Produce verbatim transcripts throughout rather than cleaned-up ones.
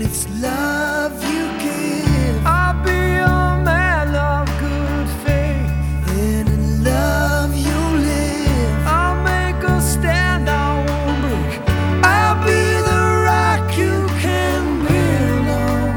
it's love you give, I'll be a man of good faith. and in love you live. I'll make a stand, I won't break. I'll be the rock you can build on.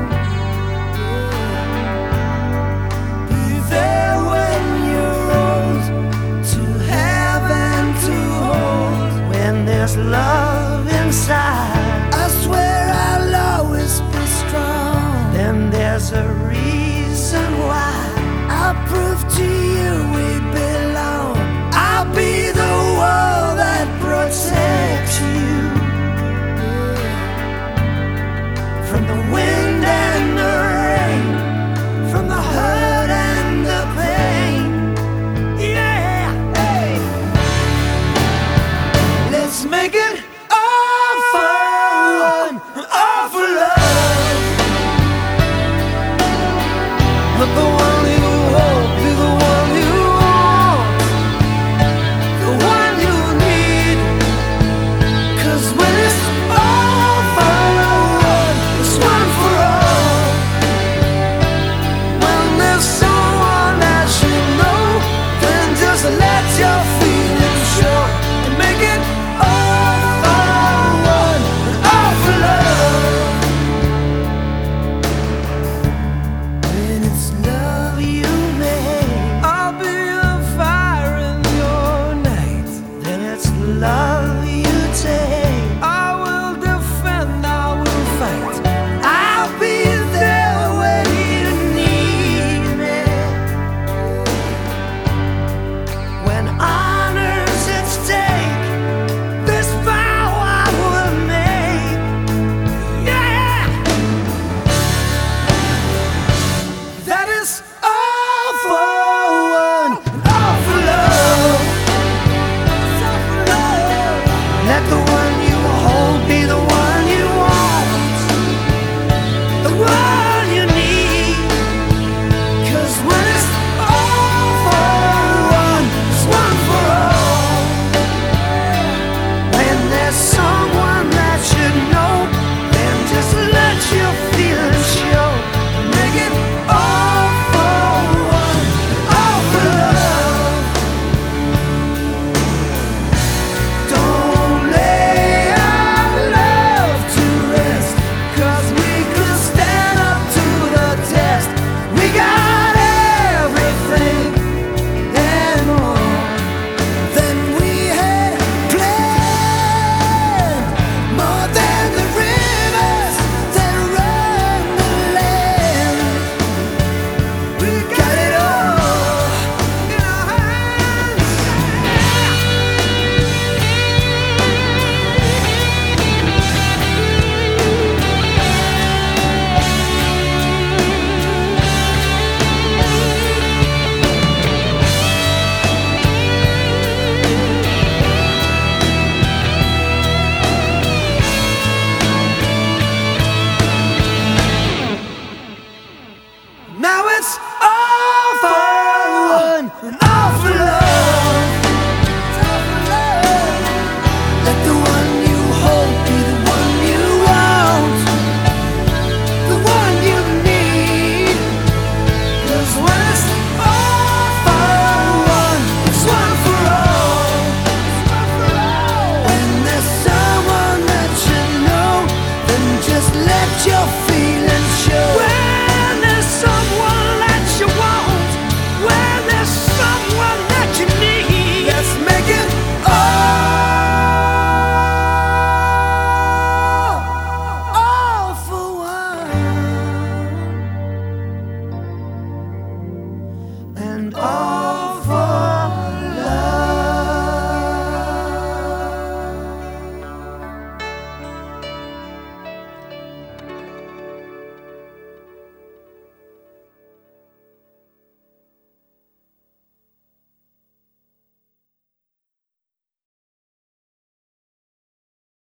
Be there when you're old, to have and to hold. When there's love inside, I swear I'll always be strong. then there's a reason why. I'll prove to you we belong. I'll be the wall that protects you from the wind and the rain, from the hurt and the pain. Yeah, hey. Let's make it all for one, all for love. Let the one you hold be the one you want, the one you need. 'Cause when it's all for one, it's one for all. When there's someone that you know, then just let your feelings show and make it all for one and all for love. When it's love you make, I'll be a fire in your night, then it's love